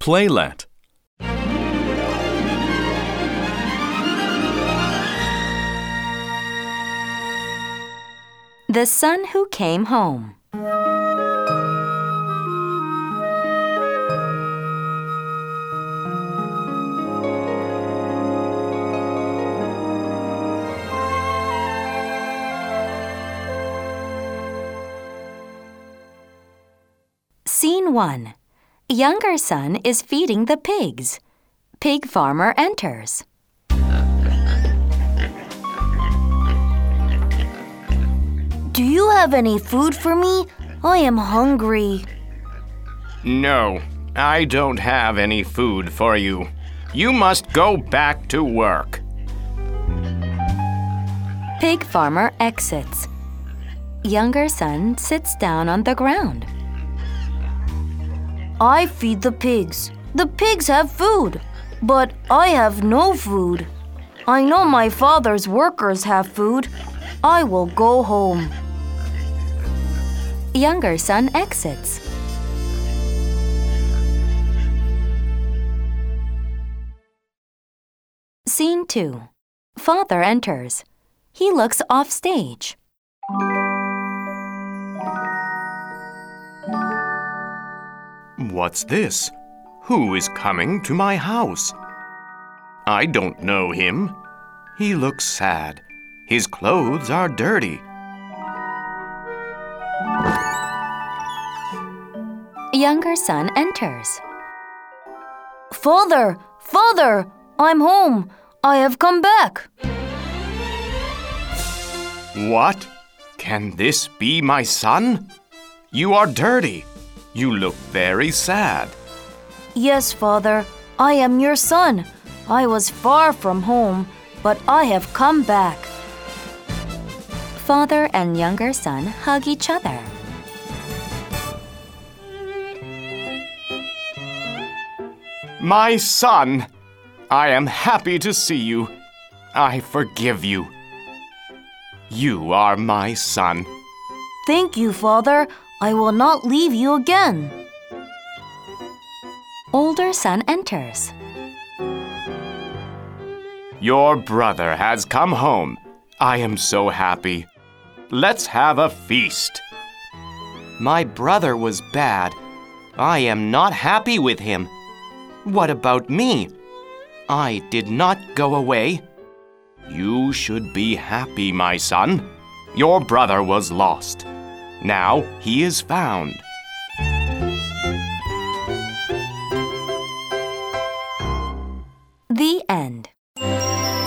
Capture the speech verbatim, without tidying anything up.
Playlet. The Son Who Came Home. Scene one. Younger son is feeding the pigs. Pig farmer enters. Do you have any food for me? I am hungry. No, I don't have any food for you. You must go back to work. Pig farmer exits. Younger son sits down on the ground. I feed the pigs. The pigs have food, but I have no food. I know my father's workers have food. I will go home. Younger son exits. Scene two. Father enters. He looks off stage. What's this? Who is coming to my house? I don't know him. He looks sad. His clothes are dirty. Younger son enters. Father! Father! I'm home. I have come back. What? Can this be my son? You are dirty. You look very sad. Yes, Father. I am your son. I was far from home, but I have come back. Father and younger son hug each other. My son! I am happy to see you. I forgive you. You are my son. Thank you, Father. I will not leave you again. Older son enters. Your brother has come home. I am so happy. Let's have a feast. My brother was bad. I am not happy with him. What about me? I did not go away. You should be happy, my son. Your brother was lost. Now he is found. The end.